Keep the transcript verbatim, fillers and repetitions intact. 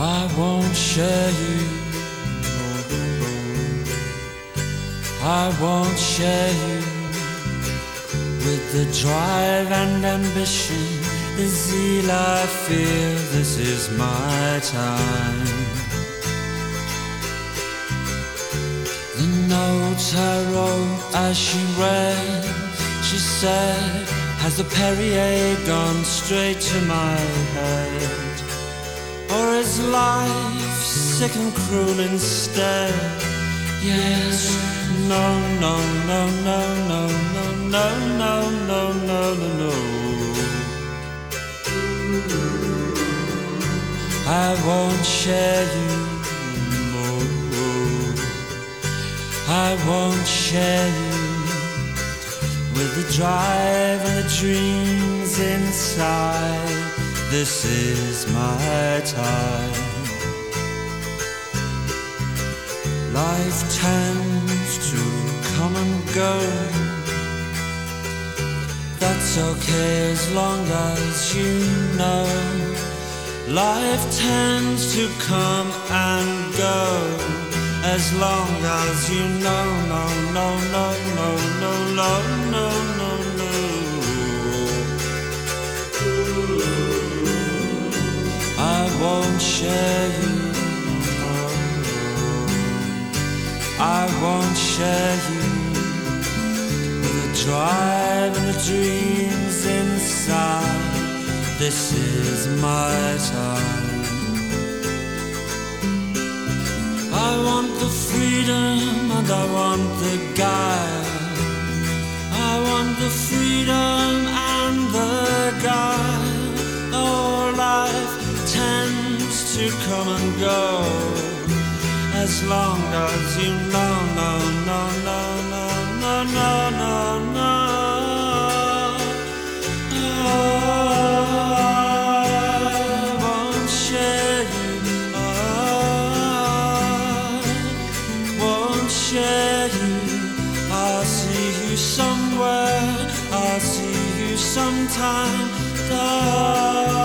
I won't share you. I won't share you with the drive and ambition, the zeal I feel. This is my time. The notes I wrote as she read, she said, has the Perrier gone straight to my head? Or is life sick and cruel instead? Yes, no, no, no, no, no, no, no, no, no, no, no, no. I won't share you. No. I won't share you with the drive and the dreams inside. This is my time. Life tends to come and go. That's okay as long as you know. Life tends to come and go, as long as you know. No, no, no, no, no, no, no, no, no. I won't share you. I won't share you with the drive and the dreams inside. This is my time. I want the freedom and I want the guile. I want the freedom and the guile. Oh, life tends to come and go, as long as you know, no, no, no, no, no, no, no, no. I won't share you. I won't share you. I'll see you somewhere. I'll see you sometime.